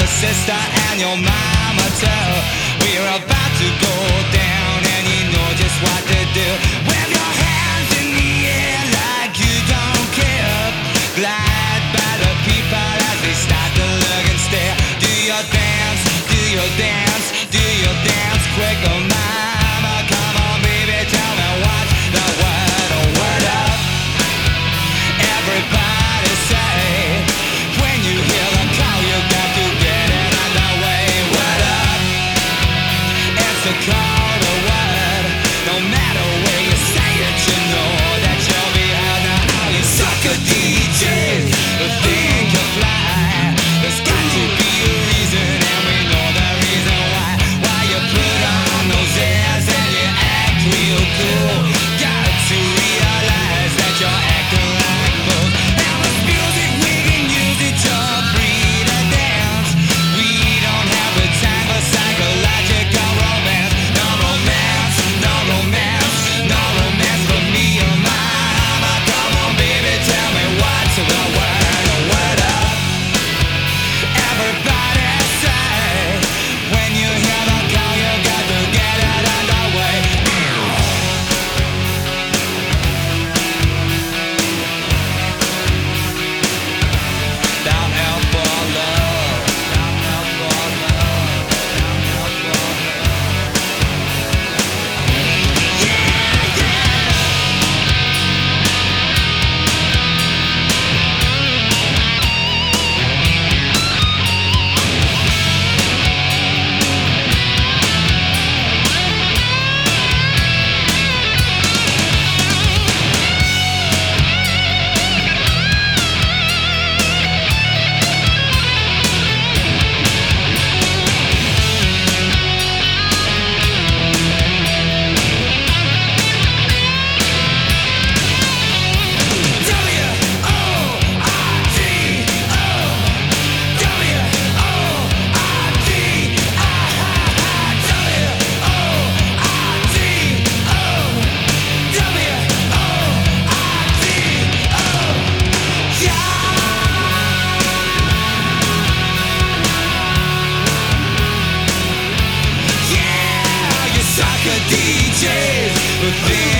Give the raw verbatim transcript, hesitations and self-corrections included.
your sister and your mama too. We're about to go down and you know just what to do. Wave your hands in the air like you don't care. Glide by the people as they start to look and stare. Do your dance, do your dance, do your dance quick, oh mama. Come on baby, tell me what's the word, oh word up. Everybody say, when you hear the call you got to get it underway. Word up, it's a call to word. No matter where you say it, you know that you'll be out. Now all you sucker D Js who think you fly, there's got to be a reason and we know the reason why. Why you put on those airs and you act real cool. Got to realize that you're acting like fools. Now this music we can use it to breed a dance. We don't have the time for psychological romance. No romance, no romance, no romance for me or mama. Come on baby, tell me what's the word, the word up. Everybody say, when you hear the call you got to get it underway. Down out for love, down out for love, down out for love. Yeah, yeah. D Js with